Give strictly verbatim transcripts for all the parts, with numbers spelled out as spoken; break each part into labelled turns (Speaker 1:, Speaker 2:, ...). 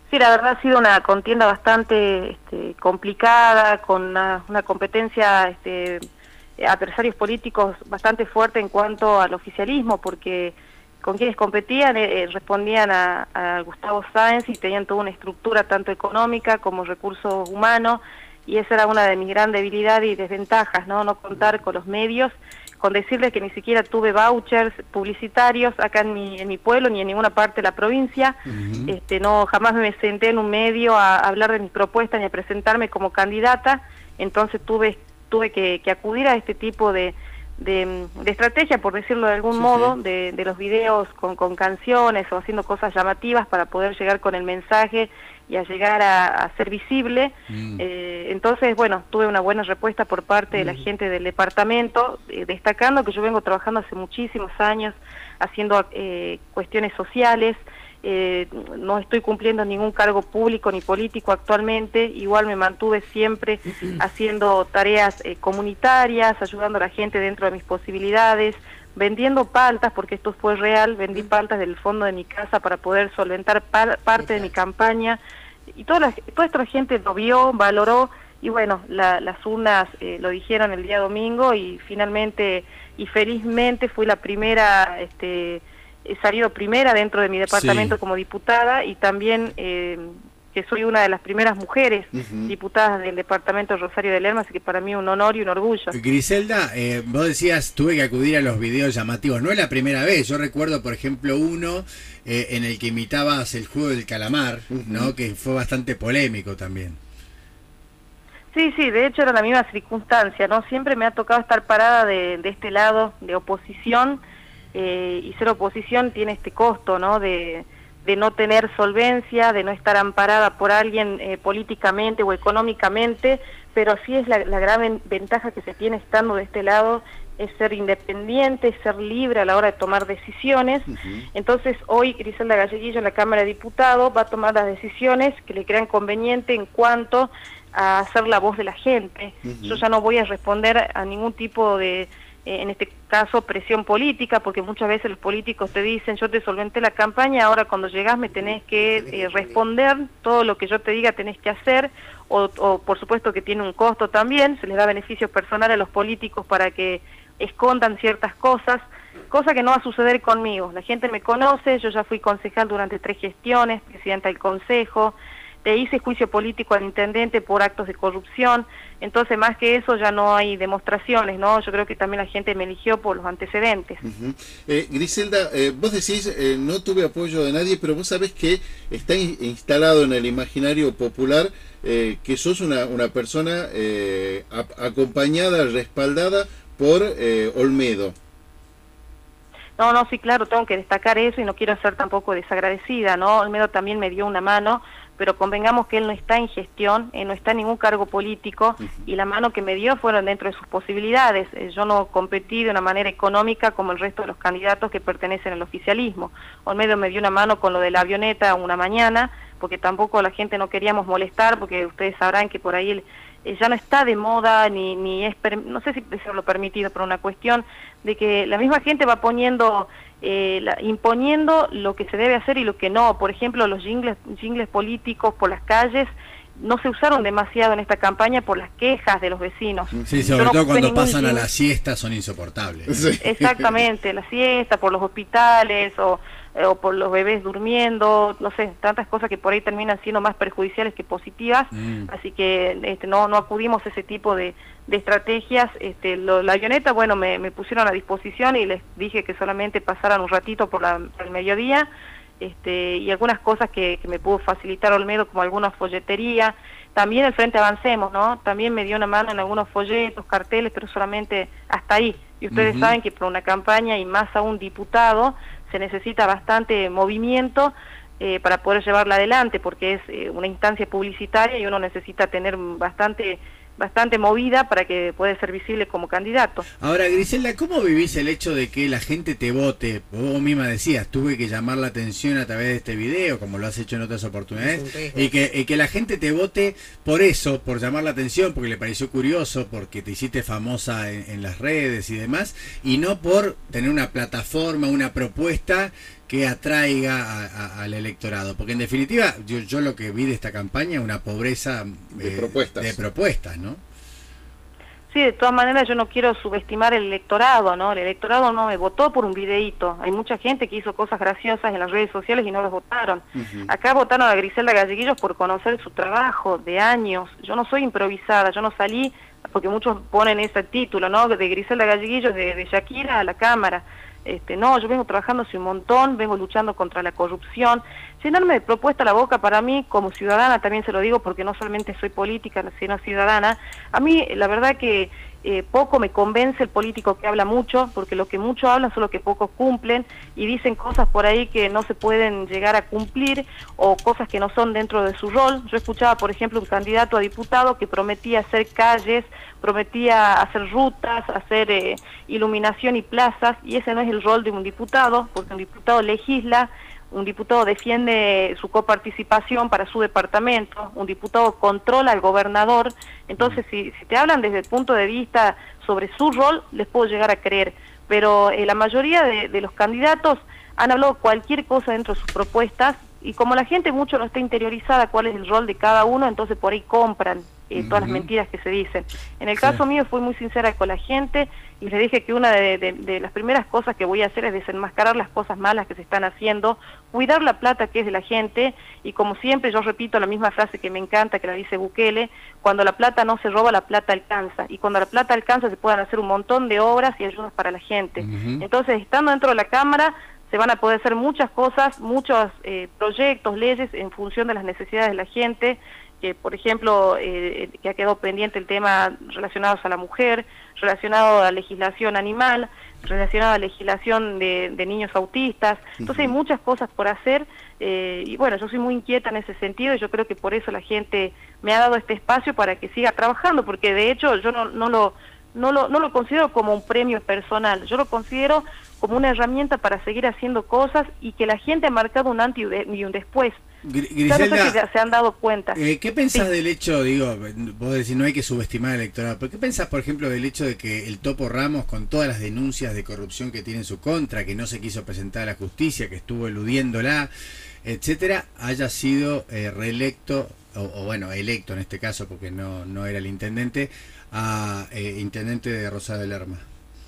Speaker 1: Sí, la verdad ha sido una contienda bastante este, complicada, con una, una competencia, este, adversarios políticos bastante fuerte en cuanto al oficialismo, porque con quienes competían eh, respondían a, a Gustavo Sáenz y tenían toda una estructura tanto económica como recursos humanos, y esa era una de mis grandes debilidades y desventajas, ¿no? No contar con los medios, con decirles que ni siquiera tuve vouchers publicitarios acá en mi, en mi pueblo ni en ninguna parte de la provincia. Uh-huh. este, no jamás me senté en un medio a, a hablar de mis propuestas ni a presentarme como candidata, entonces tuve tuve que, que acudir a este tipo de, de, de estrategia, por decirlo de algún sí, modo, sí. De, de los videos con, con canciones o haciendo cosas llamativas para poder llegar con el mensaje y a llegar a, a ser visible. Mm. Eh, entonces, bueno, tuve una buena respuesta por parte mm. de la gente del departamento, eh, destacando que yo vengo trabajando hace muchísimos años haciendo eh, cuestiones sociales. Eh, no estoy cumpliendo ningún cargo público ni político actualmente, igual me mantuve siempre haciendo tareas eh, comunitarias, ayudando a la gente dentro de mis posibilidades, vendiendo paltas, porque esto fue real, vendí paltas del fondo de mi casa para poder solventar par parte de mi campaña, y toda, la, toda esta gente lo vio, valoró, y bueno, la, las urnas eh, lo dijeron el día domingo, y finalmente y felizmente fui la primera... este he salido primera dentro de mi departamento sí. como diputada, y también eh, que soy una de las primeras mujeres uh-huh. diputadas del departamento de Rosario de Lerma, así que para mí es un honor y un orgullo.
Speaker 2: Griselda, eh, vos decías, tuve que acudir a los videos llamativos, no es la primera vez, yo recuerdo por ejemplo uno eh, en el que imitabas el juego del calamar, uh-huh. ¿no? Que fue bastante polémico también.
Speaker 1: Sí, sí, de hecho era la misma circunstancia, ¿no? Siempre me ha tocado estar parada de, de este lado de oposición. Eh, y ser oposición tiene este costo, ¿no? De, de no tener solvencia, de no estar amparada por alguien eh, políticamente o económicamente, pero sí es la, la gran ventaja que se tiene estando de este lado, es ser independiente, ser libre a la hora de tomar decisiones. Uh-huh. Entonces hoy Griselda Galleguillo en la Cámara de Diputados va a tomar las decisiones que le crean conveniente en cuanto a ser la voz de la gente. Uh-huh. Yo ya no voy a responder a ningún tipo de... en este caso presión política, porque muchas veces los políticos te dicen, yo te solventé la campaña, ahora cuando llegás me tenés que eh, responder, todo lo que yo te diga tenés que hacer, o, o por supuesto que tiene un costo también, se les da beneficios personales a los políticos para que escondan ciertas cosas, cosa que no va a suceder conmigo. La gente me conoce, yo ya fui concejal durante tres gestiones, presidenta del consejo, te hice juicio político al intendente por actos de corrupción, entonces más que eso ya no hay demostraciones, ¿no? Yo creo que también la gente me eligió por los antecedentes.
Speaker 3: Uh-huh. eh, Griselda, eh, vos decís, eh, no tuve apoyo de nadie, pero vos sabés que está in instalado en el imaginario popular eh, que sos una, una persona eh, acompañada, respaldada por eh, Olmedo.
Speaker 1: No, no, sí, claro, tengo que destacar eso y no quiero ser tampoco desagradecida, ¿no? Olmedo también me dio una mano, pero convengamos que él no está en gestión, eh, no está en ningún cargo político, uh-huh. y la mano que me dio fueron dentro de sus posibilidades. Eh, yo no competí de una manera económica como el resto de los candidatos que pertenecen al oficialismo. Olmedo me dio una mano con lo de la avioneta una mañana, porque tampoco la gente no queríamos molestar, porque ustedes sabrán que por ahí el, eh, ya no está de moda, ni, ni es, no sé si es lo permitido, pero una cuestión de que la misma gente va poniendo... Eh, la, imponiendo lo que se debe hacer y lo que no. Por ejemplo, los jingles, jingles políticos por las calles no se usaron demasiado en esta campaña por las quejas de los vecinos.
Speaker 2: Sí, sobre no todo cuando pasan jingle. A la siesta son insoportables.
Speaker 1: Sí. Exactamente, la siesta, por los hospitales o, eh, o por los bebés durmiendo, no sé, tantas cosas que por ahí terminan siendo más perjudiciales que positivas, mm. así que este, no, no acudimos a ese tipo de, de estrategias. Este, lo, la avioneta, bueno, me, me pusieron a disposición y les dije que solamente pasaran un ratito por, la, por el mediodía, este, y algunas cosas que, que me pudo facilitar Olmedo, como alguna folletería. También el Frente Avancemos, ¿no? También me dio una mano en algunos folletos, carteles, pero solamente hasta ahí. Y ustedes uh-huh. saben que para una campaña, y más aún diputado, se necesita bastante movimiento eh, para poder llevarla adelante, porque es eh, una instancia publicitaria y uno necesita tener bastante... bastante movida para que pueda ser visible como candidato.
Speaker 2: Ahora, Griselda, ¿cómo vivís el hecho de que la gente te vote? Vos misma decías, tuve que llamar la atención a través de este video, como lo has hecho en otras oportunidades, y que, y que la gente te vote por eso, por llamar la atención, porque le pareció curioso, porque te hiciste famosa en, en las redes y demás, y no por tener una plataforma, una propuesta que atraiga a, a, al electorado, porque en definitiva yo, yo lo que vi de esta campaña es una pobreza eh,
Speaker 3: de propuestas,
Speaker 2: de propuestas, ¿no?
Speaker 1: Sí, de todas maneras yo no quiero subestimar el electorado, ¿no? El electorado no me votó por un videíto. Hay mucha gente que hizo cosas graciosas en las redes sociales y no los votaron. Uh-huh. Acá votaron a Griselda Galleguillos por conocer su trabajo de años. Yo no soy improvisada, yo no salí, porque muchos ponen ese título, ¿no? De Griselda Galleguillos, de, de Shakira a la Cámara. Este, no, yo vengo trabajando hace un montón, vengo luchando contra la corrupción. Llenarme de propuesta la boca para mí, como ciudadana, también se lo digo porque no solamente soy política, sino ciudadana. A mí, la verdad que eh, poco me convence el político que habla mucho, porque lo que mucho hablan son lo que pocos cumplen, y dicen cosas por ahí que no se pueden llegar a cumplir, o cosas que no son dentro de su rol. Yo escuchaba, por ejemplo, un candidato a diputado que prometía hacer calles, prometía hacer rutas, hacer eh, iluminación y plazas, y ese no es el rol de un diputado, porque un diputado legisla, un diputado defiende su coparticipación para su departamento, un diputado controla al gobernador. Entonces, si, si te hablan desde el punto de vista sobre su rol, les puedo llegar a creer, pero eh, la mayoría de, de los candidatos han hablado cualquier cosa dentro de sus propuestas, y como la gente mucho no está interiorizada cuál es el rol de cada uno, entonces por ahí compran eh, uh-huh. todas las mentiras que se dicen. En el sí. caso mío fui muy sincera con la gente y les dije que una de, de, de las primeras cosas que voy a hacer es desenmascarar las cosas malas que se están haciendo, cuidar la plata que es de la gente, y como siempre yo repito la misma frase que me encanta, que la dice Bukele: cuando la plata no se roba, la plata alcanza, y cuando la plata alcanza se pueden hacer un montón de obras y ayudas para la gente. Uh-huh. Entonces, estando dentro de la Cámara, se van a poder hacer muchas cosas, muchos eh, proyectos, leyes en función de las necesidades de la gente, que por ejemplo, eh, que ha quedado pendiente el tema relacionados a la mujer, relacionado a legislación animal, relacionado a legislación de, de niños autistas. Entonces hay muchas cosas por hacer, eh, y bueno, yo soy muy inquieta en ese sentido, y yo creo que por eso la gente me ha dado este espacio para que siga trabajando, porque de hecho yo no, no lo... No lo, no lo considero como un premio personal, yo lo considero como una herramienta para seguir haciendo cosas, y que la gente ha marcado un antes y un después.
Speaker 2: Griselda,
Speaker 1: claro, no sé si se han dado cuenta.
Speaker 2: Eh, ¿Qué pensás
Speaker 1: sí.
Speaker 2: del hecho, digo, vos decís no hay que subestimar al electorado, pero qué pensás, por ejemplo, del hecho de que el Topo Ramos, con todas las denuncias de corrupción que tiene en su contra, que no se quiso presentar a la justicia, que estuvo eludiéndola, etcétera, haya sido eh, reelecto, o, o bueno, electo en este caso, porque no, no era el intendente, a eh, intendente de Rosario de Lerma?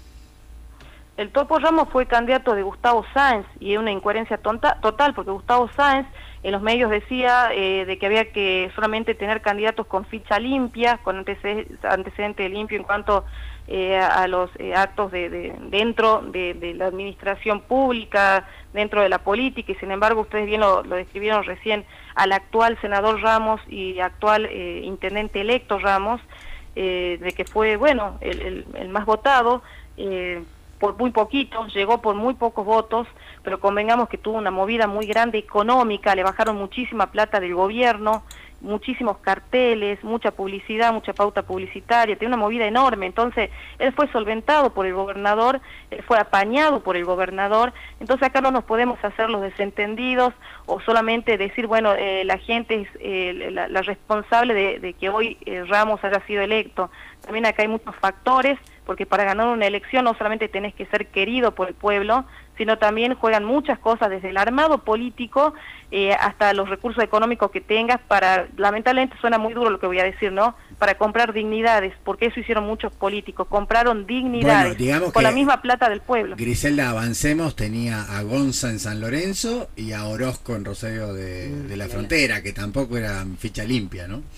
Speaker 1: El Topo Ramos fue candidato de Gustavo Sáenz, y es una incoherencia tonta, total, porque Gustavo Sáenz en los medios decía eh, de que había que solamente tener candidatos con ficha limpia, con antecedente, antecedente limpio en cuanto eh, a los eh, actos de, de dentro de, de la administración pública, dentro de la política, y sin embargo ustedes bien lo, lo describieron recién al actual senador Ramos y actual eh, intendente electo Ramos, eh, de que fue, bueno, el, el, el más votado, eh, por muy poquito, llegó por muy pocos votos, pero convengamos que tuvo una movida muy grande económica, le bajaron muchísima plata del gobierno, muchísimos carteles, mucha publicidad, mucha pauta publicitaria, tiene una movida enorme. Entonces él fue solventado por el gobernador, él fue apañado por el gobernador. Entonces acá no nos podemos hacer los desentendidos, o solamente decir, bueno, eh, la gente es eh, la, la responsable de, de que hoy eh, Ramos haya sido electo. También acá hay muchos factores, porque para ganar una elección no solamente tenés que ser querido por el pueblo, sino también juegan muchas cosas, desde el armado político eh, hasta los recursos económicos que tengas para, lamentablemente suena muy duro lo que voy a decir, ¿no?, para comprar dignidades, porque eso hicieron muchos políticos, compraron dignidades, bueno, digamos con la misma plata del pueblo.
Speaker 2: Griselda, Avancemos tenía a Gonza en San Lorenzo y a Orozco en Rosario de, de la Frontera, que tampoco eran ficha limpia, ¿no?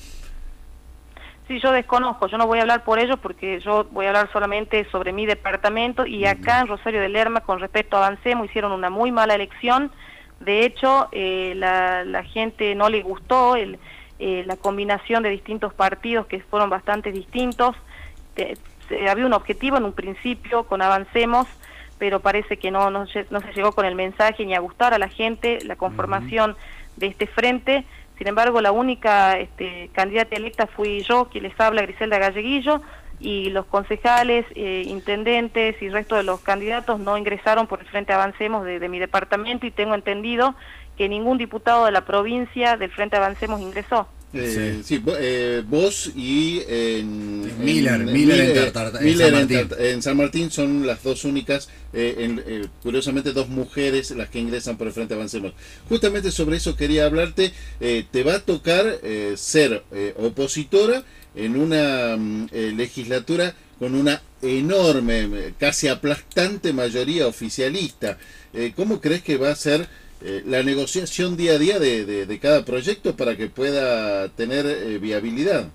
Speaker 1: Sí, yo desconozco, yo no voy a hablar por ellos, porque yo voy a hablar solamente sobre mi departamento, y acá en Rosario de Lerma, con respecto a Avancemos, hicieron una muy mala elección. De hecho, eh, la, la gente no le gustó el, eh, la combinación de distintos partidos, que fueron bastante distintos. Eh, eh, había un objetivo en un principio con Avancemos, pero parece que no, no, no se llegó con el mensaje ni a gustar a la gente la conformación uh-huh. de este frente. Sin embargo, la única este, candidata electa fui yo, quien les habla, Griselda Galleguillo, y los concejales, eh, intendentes y el resto de los candidatos no ingresaron por el Frente Avancemos de, de mi departamento, y tengo entendido que ningún diputado de la provincia del Frente Avancemos ingresó.
Speaker 3: Eh, sí, sí eh, vos y en,
Speaker 2: Miller,
Speaker 3: en,
Speaker 2: Miller, en,
Speaker 3: en,
Speaker 2: Tartar,
Speaker 3: Miller
Speaker 2: en, San Martín.
Speaker 3: en, en San Martín son las dos únicas, eh, en, eh, curiosamente dos mujeres las que ingresan por el Frente Avancemos. Justamente sobre eso quería hablarte. Eh, te va a tocar eh, ser eh, opositora en una eh, legislatura con una enorme, casi aplastante mayoría oficialista. Eh, ¿Cómo crees que va a ser Eh, la negociación día a día de, de, de cada proyecto para que pueda tener eh, viabilidad?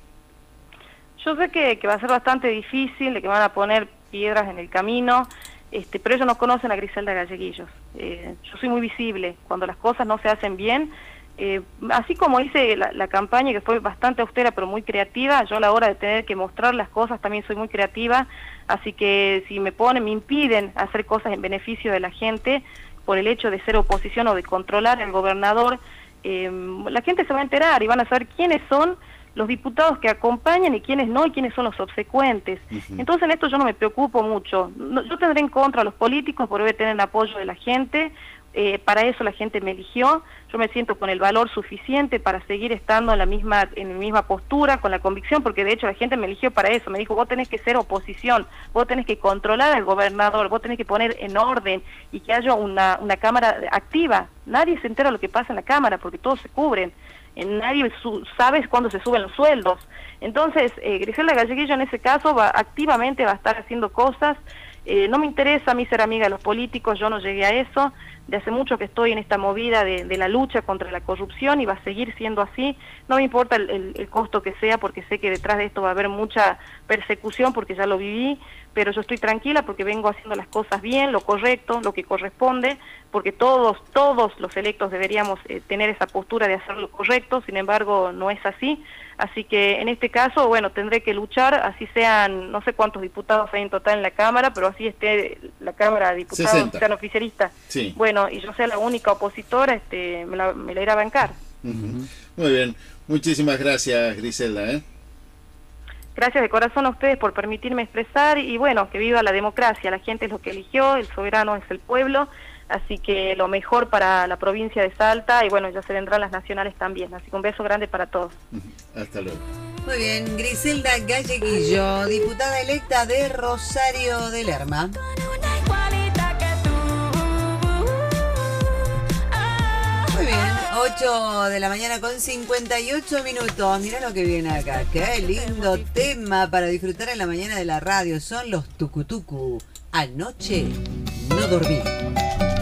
Speaker 1: Yo sé que, que va a ser bastante difícil, de que van a poner piedras en el camino, este, pero ellos no conocen a Griselda Galleguillos. Eh, yo soy muy visible, cuando las cosas no se hacen bien, eh, así como hice la, la campaña que fue bastante austera pero muy creativa, yo a la hora de tener que mostrar las cosas también soy muy creativa, así que si me ponen, me impiden hacer cosas en beneficio de la gente, por el hecho de ser oposición o de controlar al gobernador, eh, la gente se va a enterar y van a saber quiénes son los diputados que acompañan y quiénes no, y quiénes son los subsecuentes. Uh-huh. Entonces en esto yo no me preocupo mucho. No, yo tendré en contra a los políticos porque debe tener el apoyo de la gente, eh, para eso la gente me eligió, yo me siento con el valor suficiente para seguir estando en la misma en la misma postura, con la convicción, porque de hecho la gente me eligió para eso, me dijo, vos tenés que ser oposición, vos tenés que controlar al gobernador, vos tenés que poner en orden y que haya una, una cámara activa. Nadie se entera de lo que pasa en la cámara porque todos se cubren, nadie su, sabe cuándo se suben los sueldos. Entonces, eh, Griselda Galleguillo en ese caso va activamente va a estar haciendo cosas. Eh, no me interesa a mí ser amiga de los políticos, yo no llegué a eso, de hace mucho que estoy en esta movida de, de la lucha contra la corrupción y va a seguir siendo así, no me importa el, el, el costo que sea porque sé que detrás de esto va a haber mucha persecución porque ya lo viví, pero yo estoy tranquila porque vengo haciendo las cosas bien, lo correcto, lo que corresponde, porque todos, todos los electos deberíamos eh, tener esa postura de hacer lo correcto, sin embargo no es así, así que en este caso, bueno, tendré que luchar, así sean, no sé cuántos diputados hay en total en la Cámara, pero así esté la Cámara de Diputados,
Speaker 3: sesenta.
Speaker 1: Sean oficialistas,
Speaker 3: sí.
Speaker 1: Bueno, y yo sea la única opositora, este, me la, me la iré a bancar.
Speaker 3: Uh-huh. Muy bien, muchísimas gracias Griselda, ¿eh?
Speaker 1: Gracias de corazón a ustedes por permitirme expresar y bueno, que viva la democracia, la gente es lo que eligió, el soberano es el pueblo, así que lo mejor para la provincia de Salta y bueno, ya se vendrán las nacionales también, así que un beso grande para todos.
Speaker 3: Uh-huh. Hasta luego.
Speaker 4: Muy bien, Griselda Galleguillo, diputada electa de Rosario de Lerma. Muy bien, ocho de la mañana con cincuenta y ocho minutos. Mirá lo que viene acá. Qué lindo tema para disfrutar en la mañana de la radio. Son los tucutucu. Anoche no dormí.